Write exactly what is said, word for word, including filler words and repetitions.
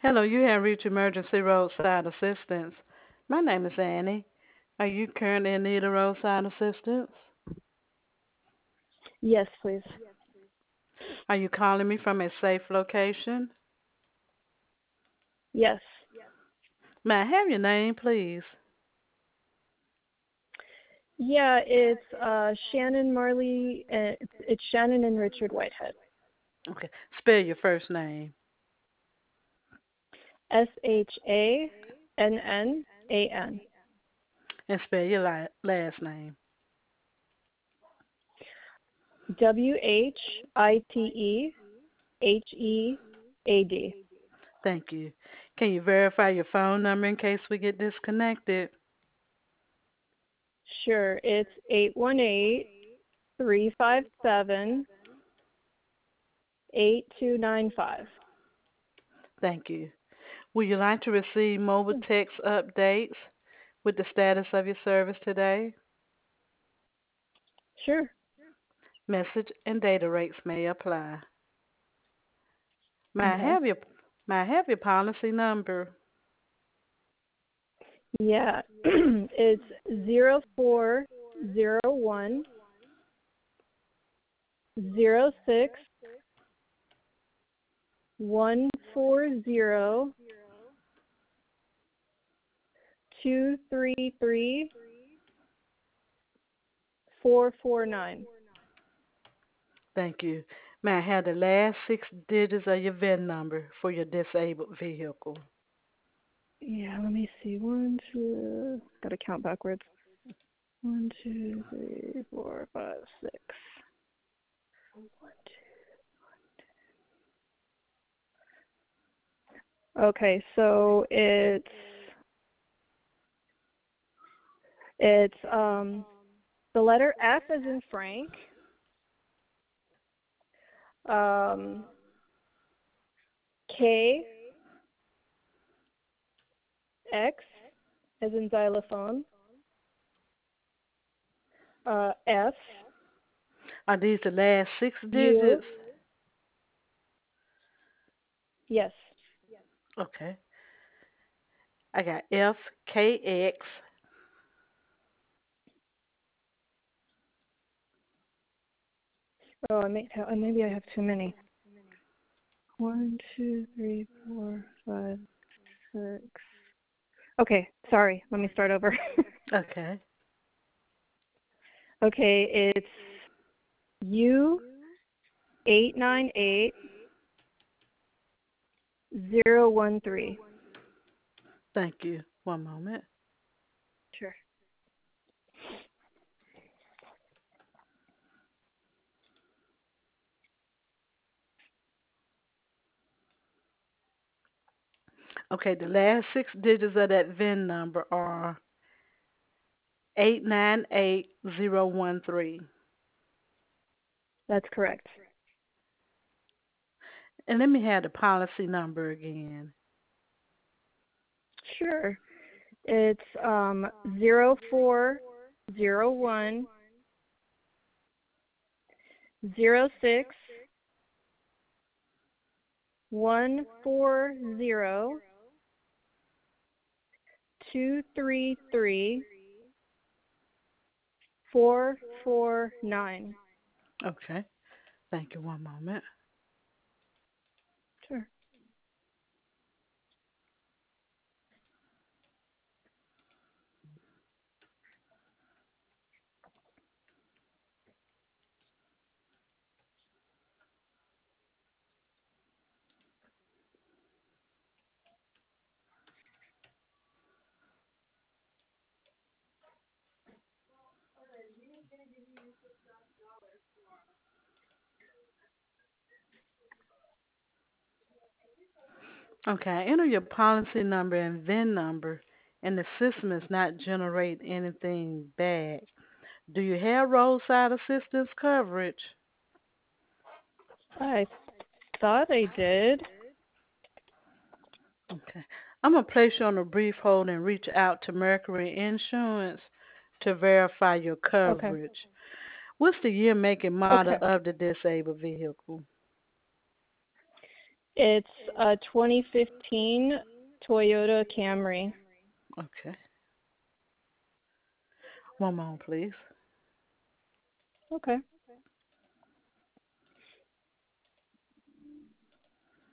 Hello, you have reached emergency roadside assistance. My name is Annie. Are you currently in need of roadside assistance? Yes, please. Are you calling me from a safe location? Yes. May I have your name, please? Yeah, it's uh Shannon Marley. Uh, it's, it's Shannon and Richard Whitehead. Okay. Spell your first name. S H A N N A N. And spell your la- last name. W H I T E H E A D. Thank you. Can you verify your phone number in case we get disconnected? Sure. It's eight one eight three five seven eight two nine five. Thank you. Would you like to receive mobile text updates with the status of your service today? Sure. Message and data rates may apply. May I Okay. have your may I have your policy number? Yeah. It's zero four zero one zero six one four zero two three three four four nine. Thank you. May I have the last six digits of your V I N number for your disabled vehicle? Yeah, let me see. One, two. Gotta count backwards. One, two, three, four, five, six. One, two. Okay, so it's it's um the letter F as in Frank. Um, K, X as in xylophone. Uh, F, Are these the last six U. digits? Yes. Okay. I got F K X. Oh, I may have, maybe I have too many. One, two, three, four, five, six. Okay, sorry. Let me start over. Okay. Okay, it's U eight nine eight zero one three. Thank you. One moment. Sure. Okay, the last six digits of that V I N number are eight nine eight zero one three. That's correct. And let me have the policy number again. Sure. It's um zero four zero one zero six one four zero two three three four four nine. Okay. Thank you. One moment. Sure. Okay, I enter your policy number and V I N number, and the system is not generate anything back. Do you have roadside assistance coverage? I thought I did. Okay. I'm going to place you on a brief hold and reach out to Mercury Insurance to verify your Okay. coverage. What's the year, make, and model Okay. of the disabled vehicle? It's a twenty fifteen Toyota Camry. Okay. One moment, please. Okay.